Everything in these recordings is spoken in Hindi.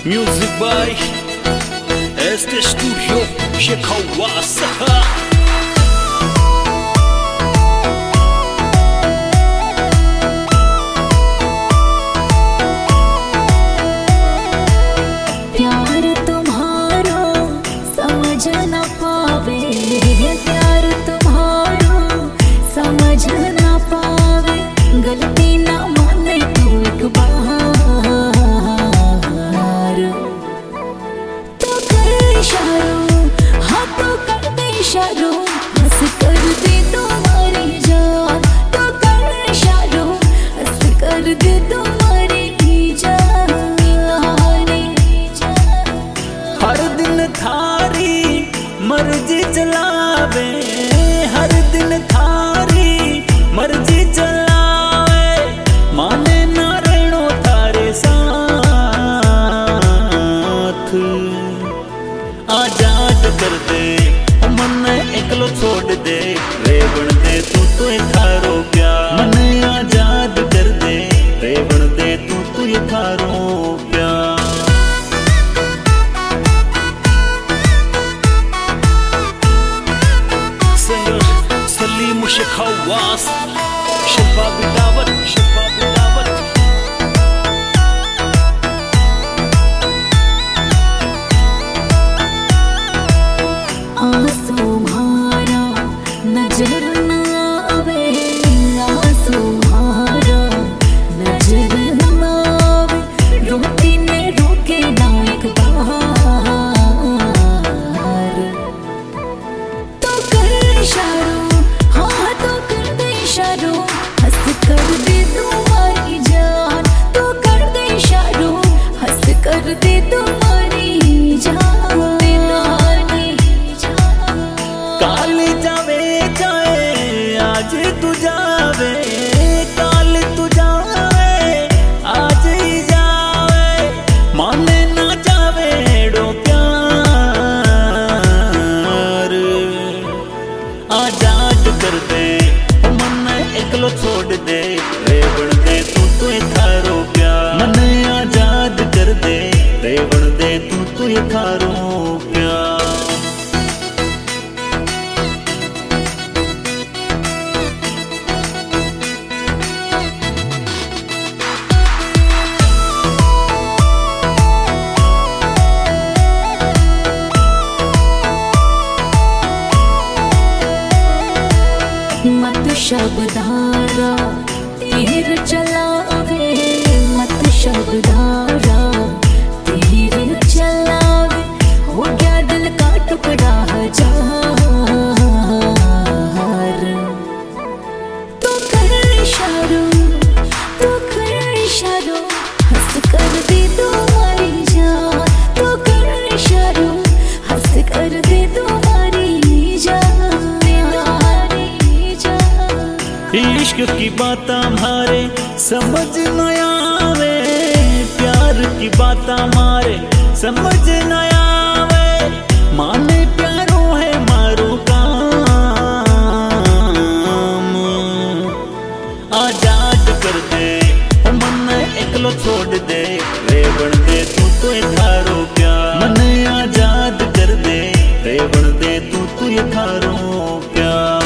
Music by Este Studio Shekawasa. प्यार तुम्हारा समझ न पावे, प्यार तुम्हारा समझ न पावे, गलती न माने तू एक बार तो कर इशारों, हाँ तो कर दे इशारों, हंस कर दे तुम्हारी जान, तो कर इशारों, हंस कर दे तुम्हारी जान। हर दिन थारी मर्जी चलावे, हर दिन थारी मर्जी चलावे, माने ना रहनो थारे साथ, आजाद कर दे मन एकलो छोड़ दे, रेवण दे तू तो थारो प्यार, मन आजाद कर दे, रेवण दे तू तो थारो प्यार। Salimu Shekhawas, Shababi Dawat, Shababi Dawat. आंसू मारा नजर न आवे, आंसू मारा नजर न आवे, रोती ने रोके ना एक बार तो कर इशारों, हाँ तो कर दे इशारों, हंस कर दे तुम्हारी जान, तो कर दे इशारों, हंस कर दे तुम्हारी जान। काल जावे जाए आज तू जावे, काल तू जावे आज ही जावे, माने ना जावे डो प्यार, आजाद कर दे मन एकलो छोड़ दे, रेवण दे तू तो थारो प्यार, मन आजाद कर दे, रेवण दे तू तो थारो प्यार। मत शब्दारा तीर चलावे, मत शब्दारा तीर चलावे, हो गया दिल का टुकड़ा हजार, तो कर इशारों, तो कर इशारों, हंस कर दे तुम्हारी जान, तो कर इशारों, हंस कर दे तुम्हारी जान। इश्क की बात हमारे समझ न आवे, प्यार की बात हमारे समझ न आवे, माने प्यारो है मारो काम, आजाद कर दे मन एकलो छोड़ दे, रेवण दे तू तो थारो प्यार, मन आजाद कर दे, रेवण दे तू तो थारो प्यार।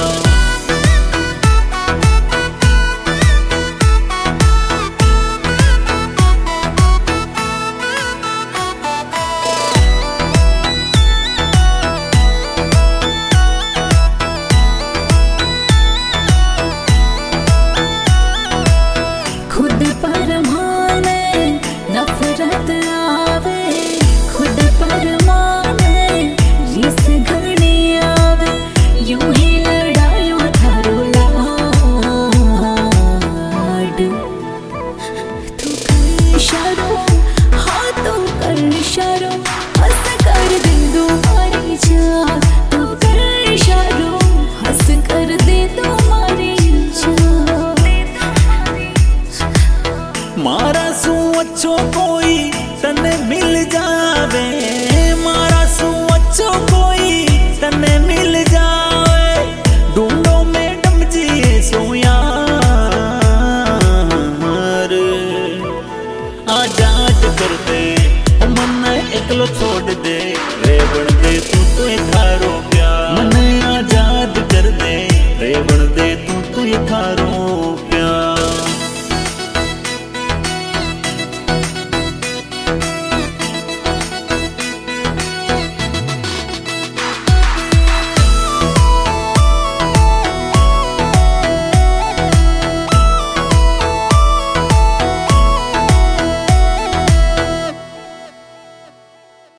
खुद पर माने नफरत आवे, खुद पर माने रिस घड़ी आवे, यूं ही लड़ायो थारो लाड, तू कर इशारों, हाँ तो कर इशारों, हंस कर दे तुम्हारी जान, तू कर इशारों, हंस कर दे तुम्हारी जान। मारा सू अच्छो कोई तने मिल जावे, मारा सू अच्छो कोई तने मिल जावे, ढूंढो मैडम जी सो यार, आजाद कर दे मन तो थारो